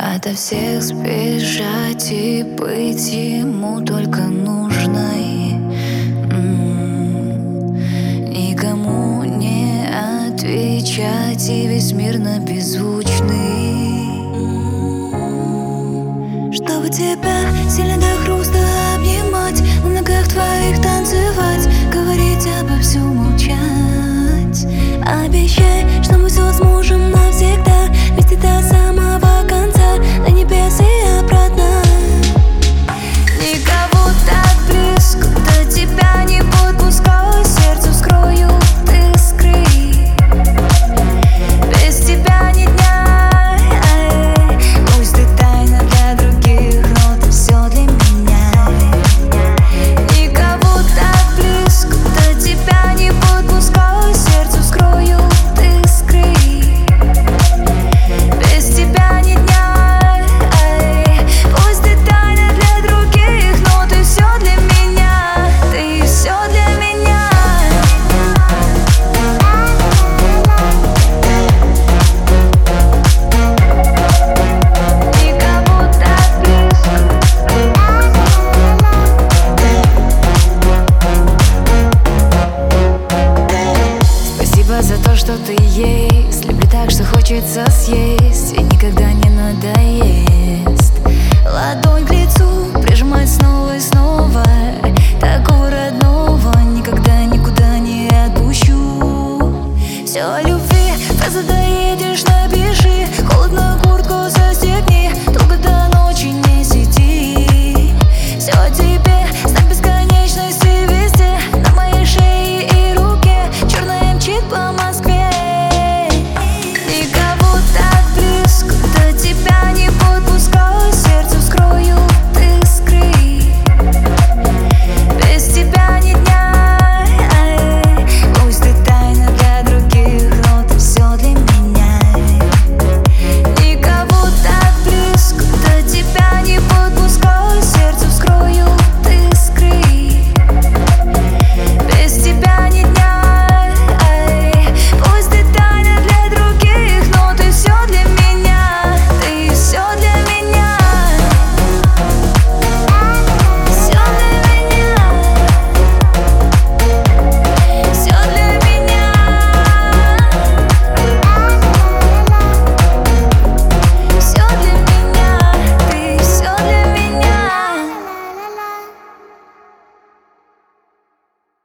ото всех сбежать и быть ему только нужной. Никому не отвечать, и весь мир на беззвучный. Чтобы тебя сильно до хруста обнимать, на ногах твоих танцевать, говорить обо всем, молчать. Обещай, что мы все сможем навсегда, вместе до самого